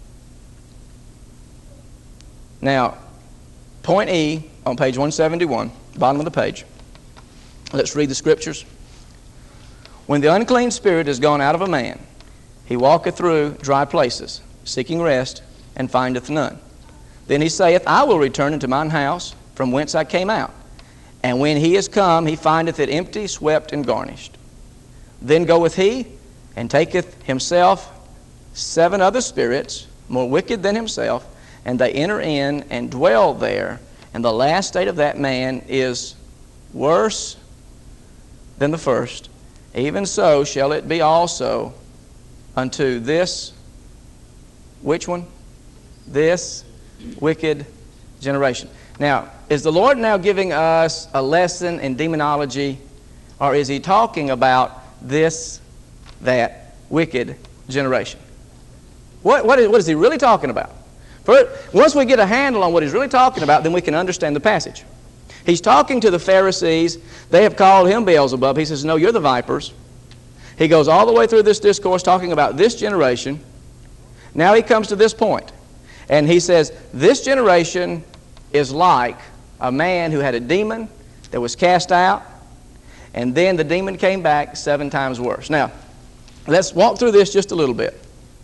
Now, point E on page 171, bottom of the page. Let's read the scriptures. When the unclean spirit is gone out of a man, he walketh through dry places, seeking rest, and findeth none. Then he saith, I will return into mine house, from whence I came out. And when he is come, he findeth it empty, swept, and garnished. Then goeth he, and taketh himself 7 other spirits, more wicked than himself, and they enter in and dwell there, and the last state of that man is worse than the first, even so shall it be also unto this, which one? This wicked generation. Now, is the Lord now giving us a lesson in demonology, or is He talking about that wicked generation? What is He really talking about? Once we get a handle on what He's really talking about, then we can understand the passage. He's talking to the Pharisees. They have called Him Beelzebub. He says, no, you're the vipers. He goes all the way through this discourse talking about this generation. Now He comes to this point, and He says, this generation is like a man who had a demon that was cast out, and then the demon came back 7 times worse. Now, let's walk through this just a little bit.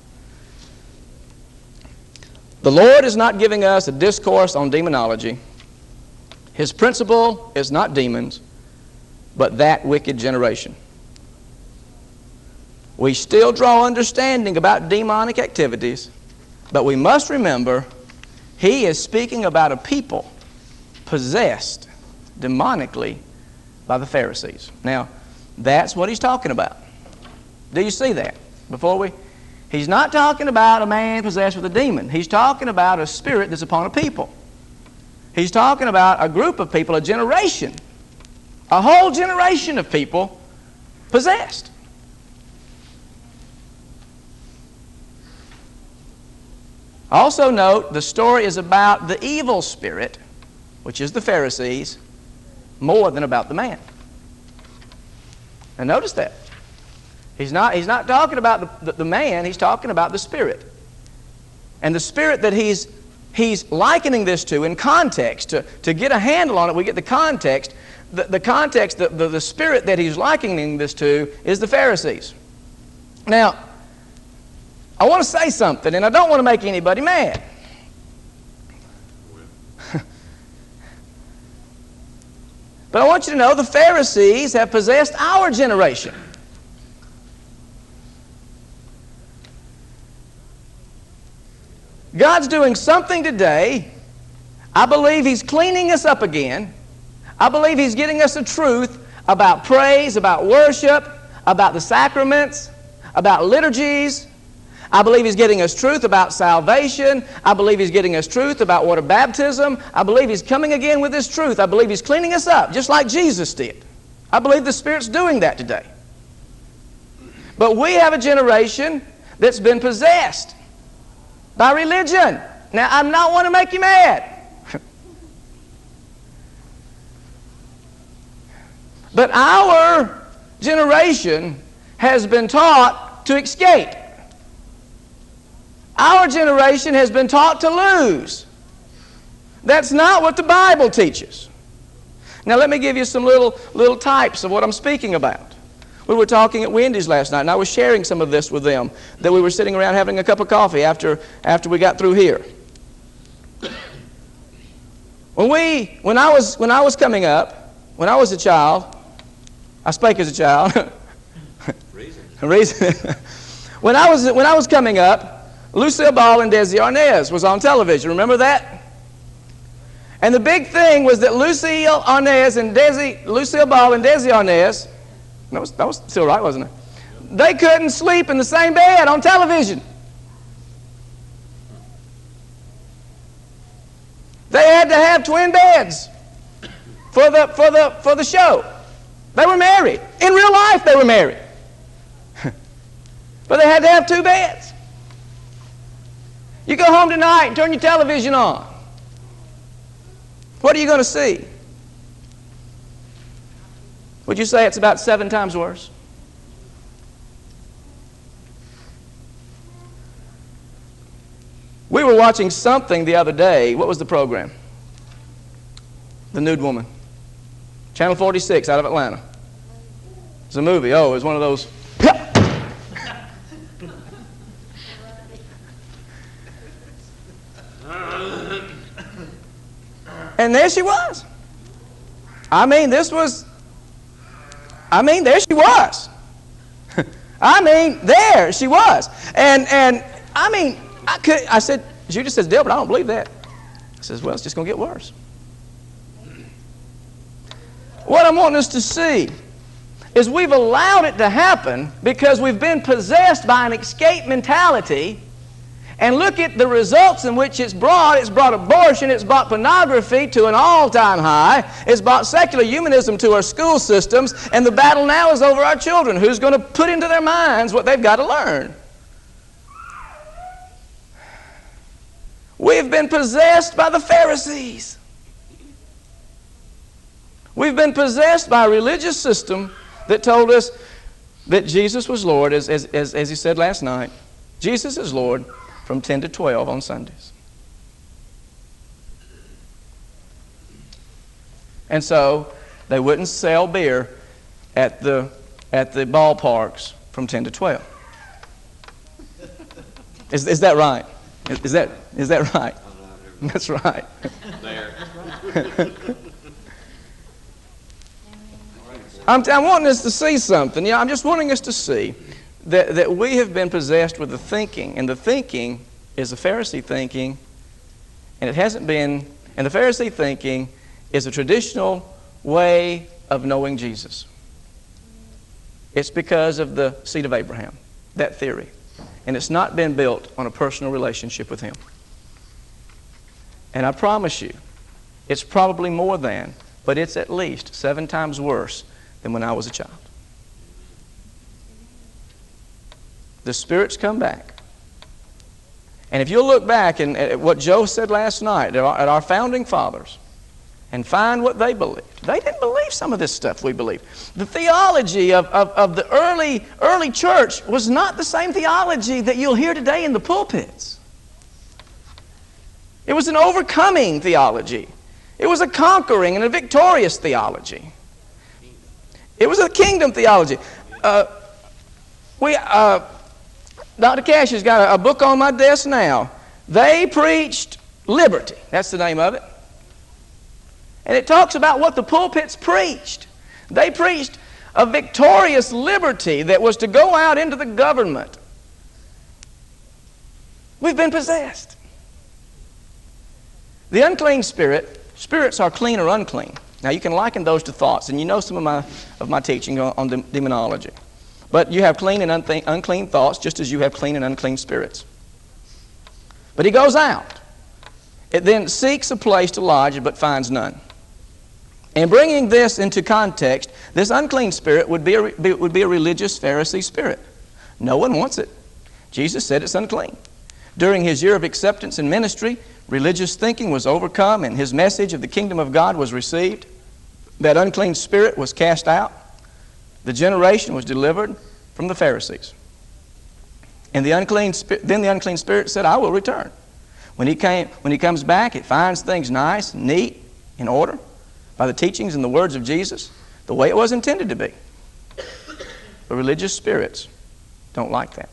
The Lord is not giving us a discourse on demonology. His principle is not demons, but that wicked generation. We still draw understanding about demonic activities, but we must remember He is speaking about a people possessed demonically by the Pharisees. Now, that's what He's talking about. Do you see that? He's not talking about a man possessed with a demon. He's talking about a spirit that's upon a people. He's talking about a group of people, a generation, a whole generation of people possessed. Also note, the story is about the evil spirit, which is the Pharisees, more than about the man. And notice that. He's not talking about the man, he's talking about the spirit. And the spirit that he's likening this to in context, to get a handle on it, we get the context. The context, the spirit that he's likening this to is the Pharisees. Now, I want to say something, and I don't want to make anybody mad. But I want you to know the Pharisees have possessed our generation. God's doing something today. I believe He's cleaning us up again. I believe He's getting us the truth about praise, about worship, about the sacraments, about liturgies. I believe He's getting us truth about salvation. I believe He's getting us truth about water baptism. I believe He's coming again with His truth. I believe He's cleaning us up, just like Jesus did. I believe the Spirit's doing that today. But we have a generation that's been possessed by religion. Now, I don't want to make you mad. But our generation has been taught to escape. Our generation has been taught to lose. That's not what the Bible teaches. Now, let me give you some little types of what I'm speaking about. We were talking at Wendy's last night, and I was sharing some of this with them, that we were sitting around having a cup of coffee after we got through here. When I was coming up, when I was a child, I spake as a child. Reason. When I was coming up, Lucille Ball and Desi Arnaz was on television. Remember that? And the big thing was that Lucille Ball and Desi Arnaz, that was still right, wasn't it? They couldn't sleep in the same bed on television. They had to have twin beds for the show. They were married. In real life, they were married. But they had to have 2 beds. You go home tonight and turn your television on. What are you going to see? Would you say it's about 7 times worse? We were watching something the other day. What was the program? The Nude Woman. Channel 46 out of Atlanta. It's a movie. Oh, it was one of those. And there she was. There she was. there she was. And I said, Judas says, Dale, but I don't believe that. I says, well, it's just going to get worse. What I'm wanting us to see is we've allowed it to happen because we've been possessed by an escape mentality. And look at the results in which it's brought. It's brought abortion. It's brought pornography to an all-time high. It's brought secular humanism to our school systems. And the battle now is over our children. Who's going to put into their minds what they've got to learn? We've been possessed by the Pharisees. We've been possessed by a religious system that told us that Jesus was Lord, as he said last night. Jesus is Lord from 10 to 12 on Sundays. And so they wouldn't sell beer at the ballparks from 10 to 12. Is that right? Is that right? That's right. There. I'm wanting us to see something. Yeah, I'm just wanting us to see that we have been possessed with the thinking, and the thinking is the Pharisee thinking, and it hasn't been, and the Pharisee thinking is a traditional way of knowing Jesus. It's because of the seed of Abraham, that theory. And it's not been built on a personal relationship with Him. And I promise you, it's probably more than, but it's at least 7 times worse than when I was a child. The spirits come back. And if you'll look back at what Joe said last night at our founding fathers and find what they believed. They didn't believe some of this stuff we believe. The theology of the early church was not the same theology that you'll hear today in the pulpits. It was an overcoming theology. It was a conquering and a victorious theology. It was a kingdom theology. Dr. Cash has got a book on my desk now. They preached liberty. That's the name of it. And it talks about what the pulpits preached. They preached a victorious liberty that was to go out into the government. We've been possessed. The unclean spirits are clean or unclean. Now you can liken those to thoughts, and you know some of my teaching on demonology. But you have clean and unclean thoughts just as you have clean and unclean spirits. But he goes out. It then seeks a place to lodge but finds none. And bringing this into context, this unclean spirit would be a religious Pharisee spirit. No one wants it. Jesus said it's unclean. During his year of acceptance in ministry, religious thinking was overcome and his message of the kingdom of God was received. That unclean spirit was cast out. The generation was delivered from the Pharisees. And then the unclean spirit said, I will return. When he comes back, it finds things nice, neat, in order, by the teachings and the words of Jesus, the way it was intended to be. The religious spirits don't like that.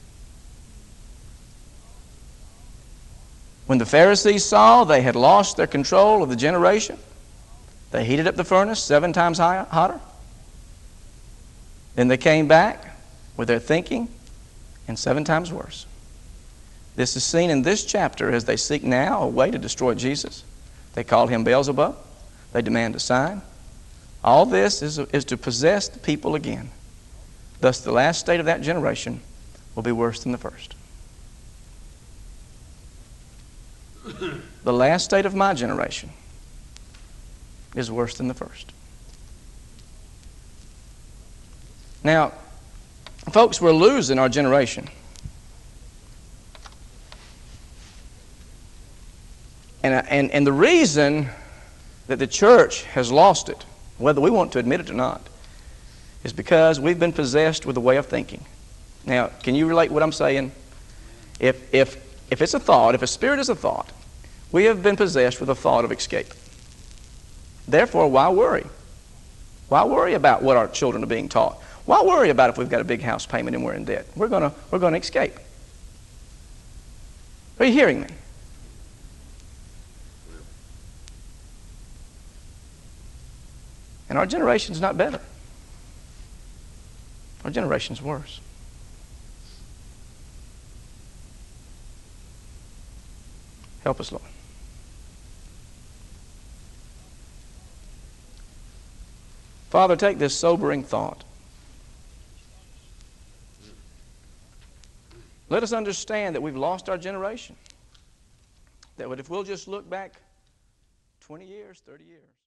When the Pharisees saw they had lost their control of the generation, they heated up the furnace 7 times hotter. Then they came back with their thinking, and 7 times worse. This is seen in this chapter as they seek now a way to destroy Jesus. They call him Beelzebub. They demand a sign. All this is to possess the people again. Thus the last state of that generation will be worse than the first. The last state of my generation is worse than the first. Now, folks, we're losing our generation. And the reason that the church has lost it, whether we want to admit it or not, is because we've been possessed with a way of thinking. Now, can you relate what I'm saying? If it's a thought, if a spirit is a thought, we have been possessed with a thought of escape. Therefore, why worry? Why worry about what our children are being taught? Why worry about if we've got a big house payment and we're in debt? We're going to escape. Are you hearing me? And our generation's not better. Our generation's worse. Help us, Lord. Father, take this sobering thought. Let us understand that we've lost our generation. That if we'll just look back 20 years, 30 years.